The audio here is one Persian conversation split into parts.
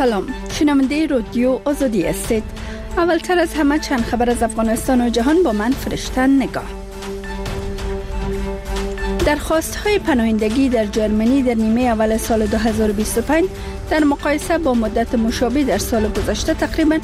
سلام، شنونده رادیو آزادی هستید. اولتر از همه چند خبر از افغانستان و جهان با من فرشته نگاه. درخواست‌های پناهندگی در جرمنی در نیمه اول سال 2025 در مقایسه با مدت مشابه در سال گذشته تقریباً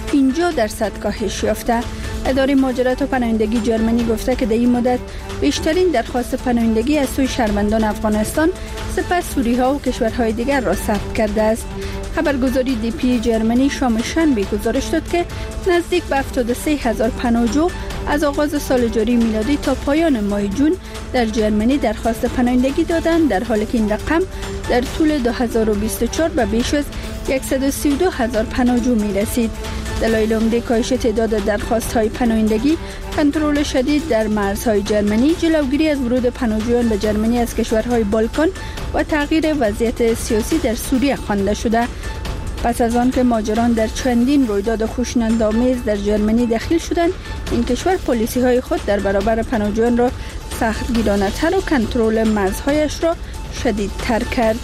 50% کاهش یافته. اداره مهاجرت و پناهندگی جرمنی گفته که در این مدت بیشترین درخواست پناهندگی از سوی شهروندان افغانستان سپس سوری‌ها و کشورهای دیگر را ثبت کرده است. خبرگزاری دی پی جرمنی شام شنبه گزارش داد که نزدیک به 73,000 پناهجو از آغاز سال جاری میلادی تا پایان ماه جون در جرمنی درخواست پناهندگی دادند، در حالی که این رقم در طول 2024 به بیش از 132,000 پناهجو میرسید. دلایل عمده کاهش تعداد درخواست‌های پناهندگی کنترل شدید در مرزهای جرمنی، جلوگیری از ورود پناهجویان به جرمنی از کشورهای بالکان و تغییر وضعیت سیاسی در سوریه خوانده شده. پس از آن که مهاجران در چندین رویداد خشونت‌آمیز در جرمنی دخیل شدند، این کشور پلیسی‌های خود در برابر پناهجویان را سختگیرانه‌تر و کنترل مرزهایش را شدیدتر کرد.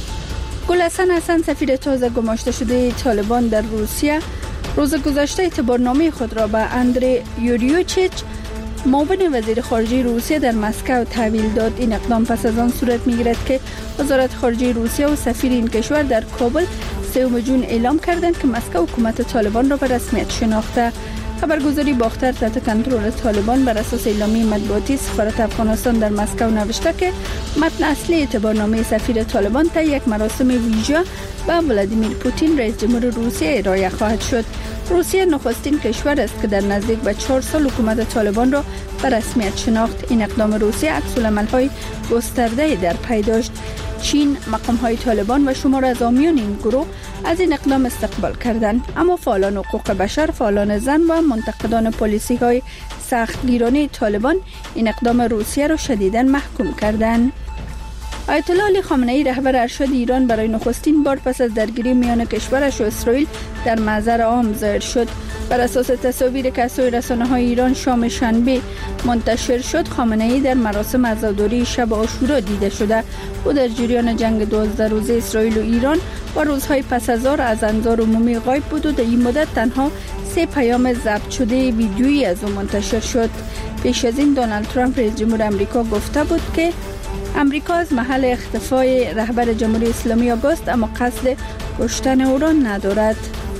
گلحسن حسن، سفیر تازه گماشته شده طالبان در روسیه، روز گذشته اعتبارنامه خود را به اندری یوریوچیچ، معاون وزیر خارجه روسیه در مسکو تحویل داد. این اقدام پس از آن صورت می‌گیرد که وزارت خارجه روسیه و سفیر این کشور در کابل 3 جون اعلام کردند که مسکو حکومت طالبان را به رسمیت شناخته. خبرگزاری باختر تحت کنترل طالبان بر اساس اعلامیه مطبوعاتی سفارت افغانستان در مسکو نوشته که متن اصلی اعتبارنامه سفیر طالبان تا یک مراسم ویژه به ولادیمیر پوتین رئیس جمهور روسیه ارائه خواهد شد. روسیه نخستین کشور است که در نزدیک به 4 سال حکومت طالبان را به رسمیت شناخت. این اقدام روسیه عکس‌العمل‌های گسترده در پی داشت. چین، مقام‌های طالبان و شمار از حامیان این گروه از این اقدام استقبال کردند، اما فعالان حقوق بشر، فعالان زن و منتقدان پلیسی‌های سختگیرانه طالبان این اقدام روسیه را شدیداً محکوم کردند. آیت الله علی خامنه‌ای، رهبر ارشد ایران، برای نخستین بار پس از درگیری میان کشورش و اسرائیل در محضر عام ظاهر شد. بر اساس تصاویری که از سوی رسانه‌های ایران شام شنبه منتشر شد، خامنه‌ای در مراسم عزاداری شب عاشورا دیده شده. او در جریان جنگ 12 روزه اسرائیل و ایران و روزهای پس از آن از انظار عمومی غایب بود و در این مدت تنها 3 پیام ضبط شده ویدیویی از او منتشر شد. پیش از این دونالد ترامپ رئیس جمهور آمریکا گفته بود که امریکا از محل اختفای رهبر جمهوری اسلامی آگاست، اما قصد کشتن او را ندارد.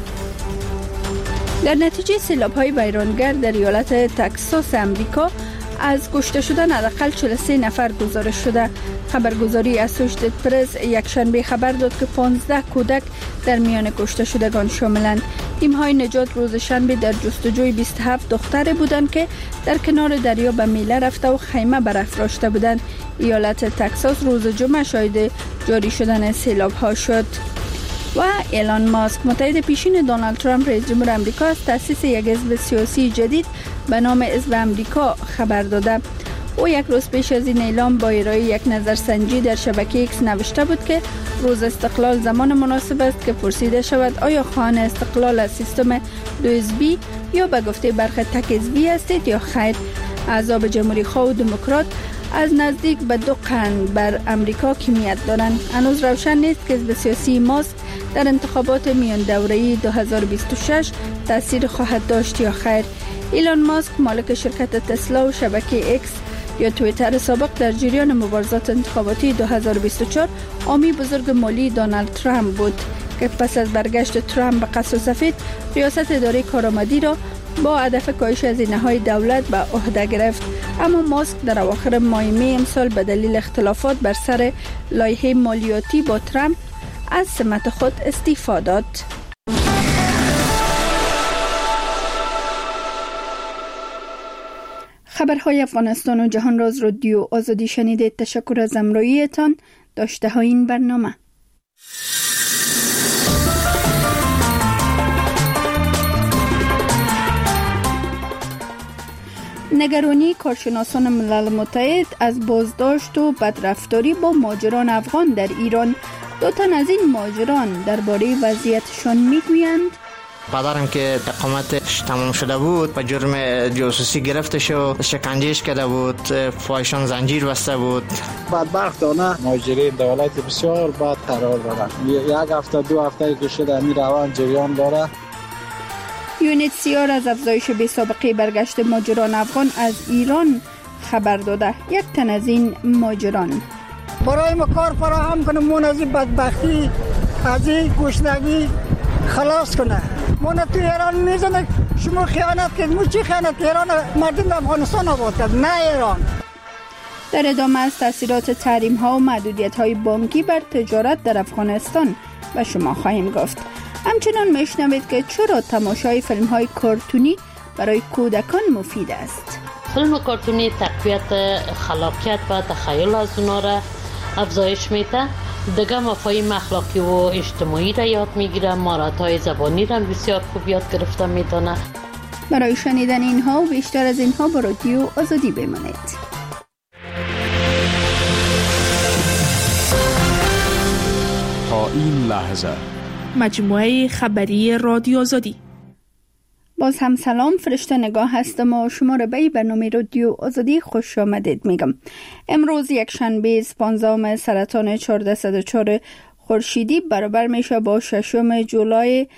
در نتیجه سیلاب‌های ویرانگر در ایالت تگزاس امریکا از کشته شدن حداقل 43 نفر گزارش شده. خبرگزاری اسوشیتد پرس یک شنبه خبر داد که 15 کودک در میان کشته شدگان شاملند. تیم‌های نجات روز شنبه در جستجوی 27 دختر بودند که در کنار دریا به میله رفته و خیمه برافراشته بودند. ایالت تگزاس روز جمعه شاهد جاری شدن سیلاب‌ها شد. و ایلان ماسک، متحد پیشین دونالد ترامپ رئیس جمهور آمریکا، از تأسیس یک حزب سیاسی جدید به نام حزب آمریکا خبر داده. او یک روز پیش از این اعلام با ارائه یک نظرسنجی در شبکه ایکس نوشته بود که روز استقلال زمان مناسب است که پرسیده شود آیا خواهان استقلال از سیستم 2 حزبی یا به گفته برخی تک حزبی هستید یا خیر. احزاب جمهوری خواه و دموکرات از نزدیک به 2 قرن بر امریکا حاکمیت دارند. هنوز روشن نیست که حزب سیاسی ماسک در انتخابات میان دوره‌ای 2026 تاثیر خواهد داشت یا خیر. ایلان ماسک، مالک شرکت تسلا و شبکه ایکس یا توییتر سابق، در جریان مبارزات انتخاباتی 2024 حامی بزرگ مالی دونالد ترامپ بود که پس از برگشت ترامپ به قصر سفید ریاست اداره کارآمدی را با هدف کاهش هزینه‌های دولت به عهده گرفت. اما ماسک در اواخر ماه می امسال به دلیل اختلافات بر سر لایحه مالیاتی با ترامپ از سمت خود استعفا داد. خبرهای افغانستان و جهان را از رادیو آزادی شنیدید. تشکر از همراهیتان. داشته های این برنامه. نگرانی کارشناسان ملل متحد از بازداشت و بدرفتاری با مهاجران افغان در ایران. 2 تن از این مهاجران درباره وضعیتشان میگویند. پدرم که اقامتش تمام شده بود به جرم جاسوسی گرفته شد، شکنجهش کرده بود، پایشان زنجیر بسته بود. بدبختانه مهاجرین دولت بسیار بد قرار دارند. یک هفته دو هفته که شده می روان جریان داره. UNHCR از افزایش بی‌سابقه برگشت مهاجران افغان از ایران خبر داده. یک تن از این مهاجران برای ما کار فراهم کنه، مون از این بدبختی از این گشنگی خلاص کنه. مون تو ایران میزنه شما خیانت کرد. مو چی خیانت؟ ایران مردم افغانستان آباد کرد، نه ایران. در ادامه از تاثیرات تحریم ها و محدودیت های بانکی بر تجارت در افغانستان به شما خواهیم گفت. همچنان میشنوید که چرا تماشای فیلم های کارتونی برای کودکان مفید است. فیلم کارتونی تقویت خلاقیت و تخیل از اونا را افزایش میده. دیگه مفاهیم اخلاقی و اجتماعی را یاد میگیره. مهارت‌های زبانی را بسیار خوب یاد گرفته میدونه. برای شنیدن اینها و بیشتر از اینها با رادیو آزادی بمانید. تا این لحظه مجموعه خبری رادیو آزادی. باز هم سلام، فرشته نگاه هستم و شما را به برنامه رادیو آزادی خوش آمدید میگم. امروز یک شنبه 15 سرطان 1404 خورشیدی برابر میشه با 6 جولای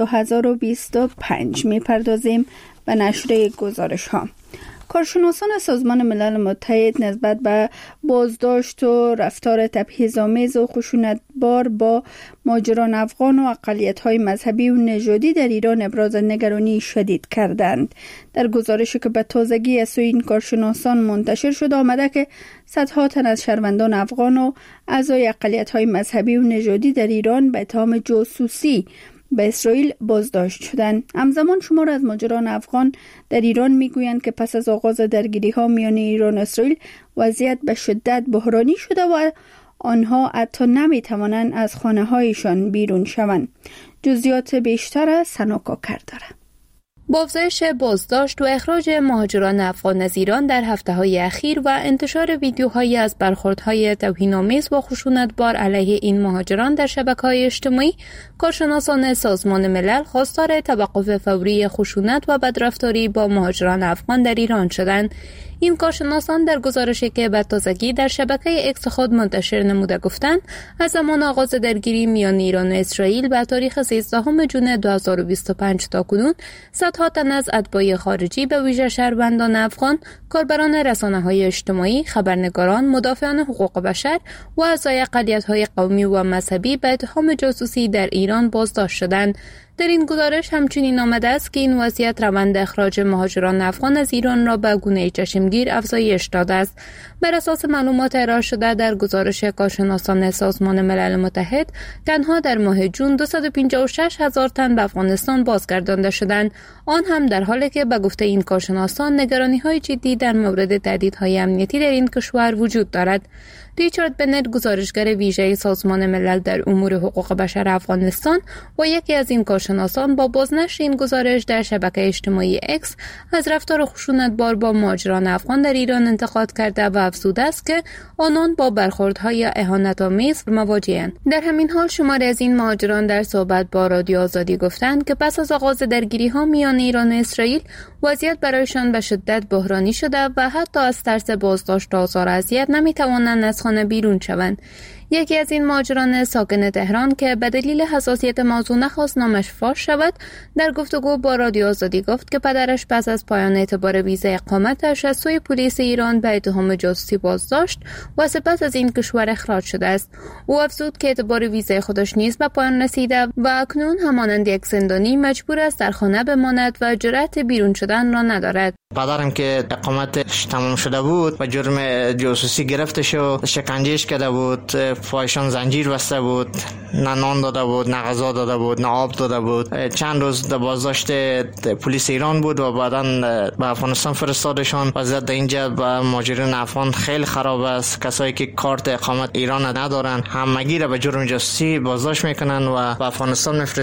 2025. میپردازیم به نشر گزارش ها. کارشناسان سازمان ملل متحد نسبت به بازداشت و رفتار تبعیض‌آمیز و خشونتبار با مهاجران افغان و اقلیت‌های مذهبی و نژادی در ایران ابراز نگرانی شدید کردند. در گزارشی که به تازگی از سوی این کارشناسان منتشر شده آمده که صدها تن از شهروندان افغان و اعضای اقلیت‌های مذهبی و نژادی در ایران به اتهام جاسوسی به اسرائیل بازداشت شدند. همزمان شمار از مهاجران افغان در ایران میگویند که پس از آغاز درگیری‌ها میان ایران و اسرائیل وضعیت به شدت بحرانی شده و آنها حتی نمیتوانند از خانه‌هایشان بیرون شوند. جزئیات بیشتر از سناکاکر دارد. با افزایش بازداشت و اخراج مهاجران افغان از ایران در هفته‌های اخیر و انتشار ویدیوهایی از برخوردهای توهین‌آمیز و خشونتبار علیه این مهاجران در شبکه‌های اجتماعی، کارشناسان سازمان ملل خواستار توقف فوری خشونت و بدرفتاری با مهاجران افغان در ایران شدند. این کارشناسان در گزارشی که به تازگی در شبکه اکس خود منتشر نموده گفتند از زمان آغاز درگیری میان ایران و اسرائیل به تاریخ 13 جون 2025 تا کنون صدها تن از اتباع خارجی به ویژه شهروندان افغان، کاربران رسانه‌های اجتماعی، خبرنگاران، مدافعان حقوق بشر و اعضای اقلیت‌های قومی و مذهبی به اتهام جاسوسی در ایران بازداشت شدند. در این گزارش همچنین آمده است که این وضعیت روند اخراج مهاجران افغان از ایران را به گونه چشمگیر افزایش داده است. بر اساس معلومات ارائه شده در گزارش کارشناسان سازمان ملل متحد، تنها در ماه جون 256,000 تن به افغانستان بازگردانده شدند، آن هم در حالی که به گفته این کارشناسان نگرانی‌های جدی در مورد تهدیدهای امنیتی در این کشور وجود دارد. ریچارد بنت، گزارشگر ویژه سازمان ملل در امور حقوق بشر افغانستان و یکی از این کارشناسان، با بازنشر این گزارش در شبکه اجتماعی اکس از رفتار خشونتبار با مهاجران افغان در ایران انتقاد کرده و افزوده است که آنان با برخوردهای اهانت‌آمیز مواجه‌اند. در همین حال شماری از این مهاجران در صحبت با رادیو آزادی گفتند که پس از آغاز درگیری‌ها میان ایران و اسرائیل وضعیت برایشان به شدت بحرانی شده و حتی از ترس بازداشت و آزار و اذیت نمی‌توانند از خانه بیرون شوند. یکی از این مهاجران ساکن تهران که به دلیل حساسیت موضوع نخواست نامش فاش شود، در گفتگو با رادیو آزادی گفت که پدرش پس از پایان اعتبار ویزا اقامتش از سوی پلیس ایران به اتهام جاسوسی بازداشت و سپس از این کشور اخراج شده است. او افزود که اعتبار ویزای خودش نیز به پایان رسیده و اکنون همانند یک زندانی مجبور است در خانه بماند و جرأت بیرون شدن را ندارد. پدرم که اقامتش تمام شده بود به جرم جاسوسی گرفته شد، شکنجهش کرده بود، پایشان زنجیر بسته بود، نه نان داده بود، نه غذا داده بود، نه آب داده بود. چند روز در بازداشت پلیس ایران بود و بعداً به افغانستان فرستادشان. وضعیت در اینجا با مهاجرین افغان خیلی خراب است. کسایی که کارت اقامت ایران ندارن همگی را به جرم جاسوسی بازداشت میکنن و به افغانستان میفرستن.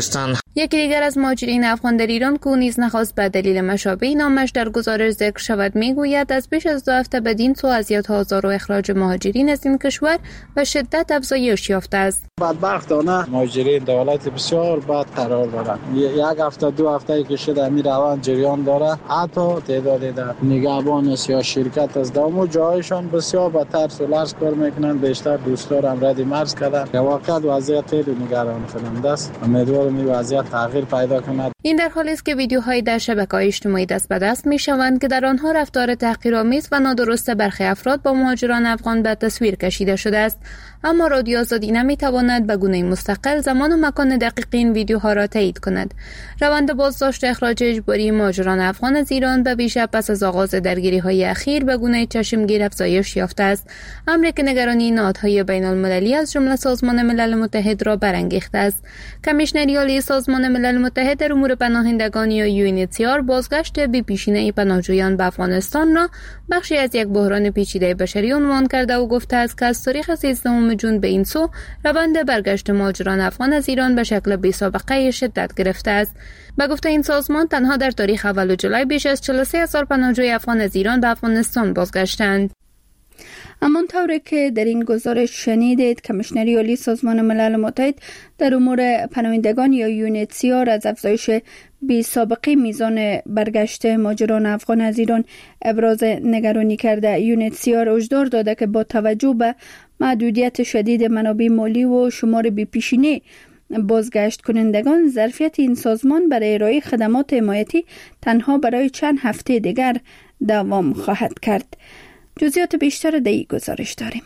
یکی دیگر از مهاجرین افغان در ایران که نیز نخواست به دلیل مشابه نامش در گزارش ذکر شود میگوید از بیش از 2 هفته بدین سو اذیت آزار و اخراج مهاجرین از این کشور به شدت افزایش یافته است. بدبختانه مهاجرین دولت بسیار بد قرار دارند. 1 هفته 2 هفته که شده می روند جریان داره. حتی تعدادی در نگهبان یا شرکت از دامو جایشان بسیار بدتر سولارس کار میکنند. بیشتر دوستان رد مرز کردن. واقعا وضعیت خیلی نگران کننده است. امیدوارم این وضعیت تغییر پیدا کند. این در حالی است که ویدیوهایی در شبکه‌های اجتماعی دست به دست می‌شوند که در آنها رفتار تحقیرآمیز و نادرست برخی افراد با مهاجران افغان به تصویر کشیده شده است، اما رادیو آزادی نمی‌تواند به گونه مستقل زمان و مکان دقیق این ویدیوها را تایید کند. روند بازداشت و اخراج اجباری مهاجران افغان از ایران به ویژه پس از آغاز درگیری‌های اخیر به گونه چشمگیر افزایش یافته است، امری که نگرانی نهادهای بین‌المللی از جمله سازمان ملل متحد را برانگیخته است. کمیشنری عالی سازمان ملل متحد در امور پناهندگان یا UNHCR بازگشت بی پیشینه پناهجویان به افغانستان را بخشی از یک بحران پیچیده بشری عنوان کرده و گفته است که از تاریخ 13 جون به این سو روند برگشت مهاجران افغان از ایران به شکل بی‌سابقه شدت گرفته است. به گفته این سازمان تنها در تاریخ اول جولای بیش از 43,000 پناهجوی افغان از ایران به افغانستان بازگشتند. همانطور که در این گزارش شنیدید، کمیشنری عالی سازمان ملل متحد در امور پناهندگان یا UNHCR از افزایش بی سابقه میزان برگشت مهاجران افغان از ایران ابراز نگرانی کرده. UNHCR هشدار داده که با توجه به محدودیت شدید منابع مالی و شمار بی پیشینه بازگشت کنندگان، ظرفیت این سازمان برای ارائه خدمات حمایتی تنها برای چند هفته دیگر دوام خواهد کرد. جزئیات بیشتر در این گزارش داریم.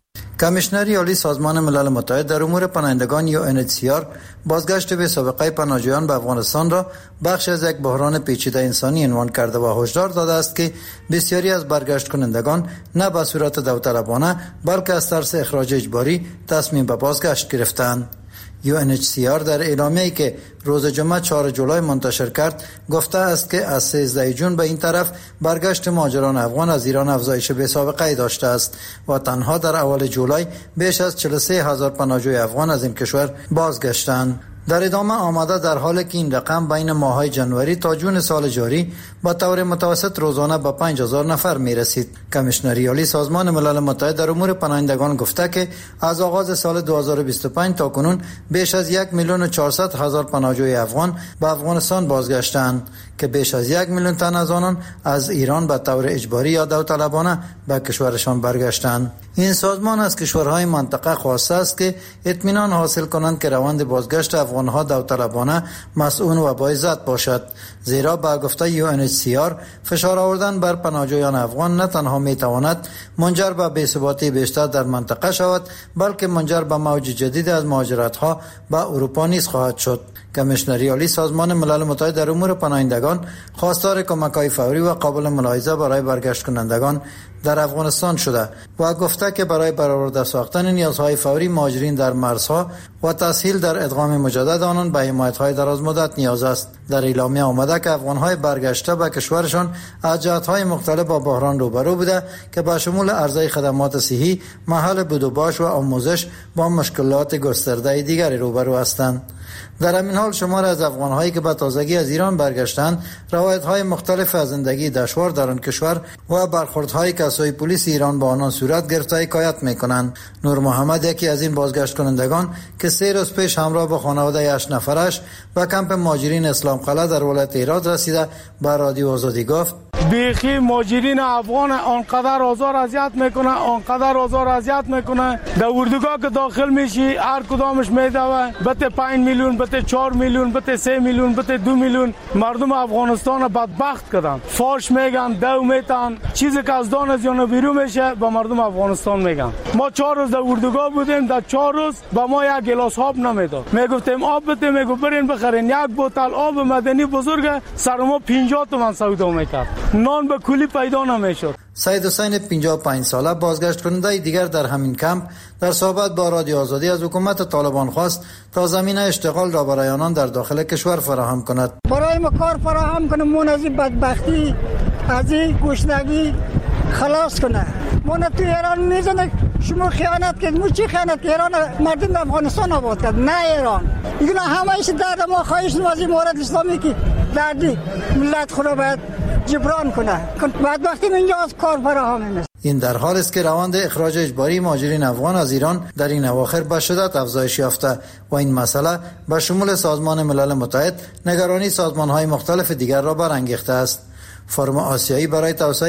کمیشنری عالی سازمان ملل متحد در امور پناهندگان یا UNHCR بازگشت به سابقه پناهجویان به افغانستان را بخش از یک بحران پیچیده انسانی عنوان کرده و هشدار داده است که بسیاری از برگشت کنندگان نه به صورت داوطلبانه بلکه از ترس اخراج اجباری تصمیم به بازگشت گرفتند. UNHCR در اعلامیه‌ای که روز جمعه 4 جولای منتشر کرد گفته است که از 13 جون به این طرف برگشت مهاجران افغان از ایران افزایش بی‌سابقه‌ای داشته است و تنها در اول جولای بیش از 43,000 پناهجوی افغان از این کشور بازگشتند. در ادامه آمده در حالی که این رقم بین ماه‌های جنوری تا جون سال جاری با طور متوسط روزانه به 5,000 نفر می‌رسید. کمیشنری عالی سازمان ملل متحد در امور پناهندگان گفته که از آغاز سال 2025 تا کنون بیش از 1,400,000 پناهجوی افغان به افغانستان بازگشتند که بیش از 1 میلیون تن از آنان از ایران به طور اجباری یا داوطلبانه به کشورشان برگشتند. این سازمان از کشورهای منطقه خواسته است که اطمینان حاصل کنند که روند بازگشت افغانها داوطلبانه مسئول و باعزت باشد، زیرا با گفته UNHCR فشار آوردن بر پناهجویان افغان نه تنها میتواند منجر به بی‌ثباتی بیشتر در منطقه شود بلکه منجر به موج جدید از مهاجرت‌ها به اروپا نیز خواهد شد. کمیشنری عالی سازمان ملل متحد در امور پناهندگان خواستار کمک‌های فوری و قابل ملاحظه برای برگشت کنندگان در افغانستان شده و گفته که برای برآورده ساختن نیازهای فوری مهاجرین در مرزها و تسهیل در ادغام مجدد آنان به حمایت‌های دراز مدت نیاز است. در اعلامیه آمده که افغان‌های برگشته به کشورشان از جهت‌های مختلف با بحران روبرو بوده که به شمول عرضه خدمات صحی، محل بود و باش و آموزش با مشکلات گسترده دیگری روبرو هستند. در همین حال شمار از افغان‌هایی که به تازگی از ایران برگشتند روایت‌های مختلف از زندگی دشوار در آن کشور و برخوردهای که از سوی پلیس ایران با آنان صورت گرفته حکایت می‌کنند. نور محمد یکی از این بازگشت کنندگان که 3 روز پیش همراه با خانواده 8 نفرش به کمپ مهاجرین اسلام قلعه در ولایت هرات رسیده به رادیو آزادی گفت: بیخی مهاجرین افغان آنقدر آزار اذیت میکنه در اردوگاه که داخل میشی هر کدامش میدوه بته 5 میلیون بته 4 میلیون بته 3 میلیون بته 2 میلیون مردم افغانستان بدبخت کردن. فاش میگن دو میتن چیزی که از دان از یانو بیرون میشه با مردم افغانستان میگن. ما 4 روز در اردوگاه بودیم، در 4 روز با ما یک گلاس آب نمیداد. میگفتیم آب بده، میگو برین بخرین. یک بوتل آب مدنی بزرگ سر ما 50 تومن سودا میکرد. نان به کولی پیدا نمیشد. سید حسین 55 ساله بازگشت کننده دیگر در همین کمپ در صحبت با رادیو آزادی از حکومت طالبان خواست تا زمینه اشتغال را برای آنان در داخل کشور فراهم کند. برای ما کار فراهم کنه، مون از این بدبختی از این گشنگی خلاص کنه. مون تو ایران میزنه شما خیانت کرد. مو چی خیانت کرد؟ ایران مردم افغانستان آباد کرد، نه ایران. اینا همه‌اش درد ما خواهش نوازی مورد اسلامی که دردی ملت خود باید جبران کنه. بعد وقتی اینجا از کار فراهم نیست. این در حال است که روند اخراج اجباری مهاجرین افغان از ایران در این اواخر به شدت افزایش یافته و این مسئله به شمول سازمان ملل متحد نگرانی سازمان‌های مختلف دیگر را برانگیخته است. فورم آسیایی برای توسعه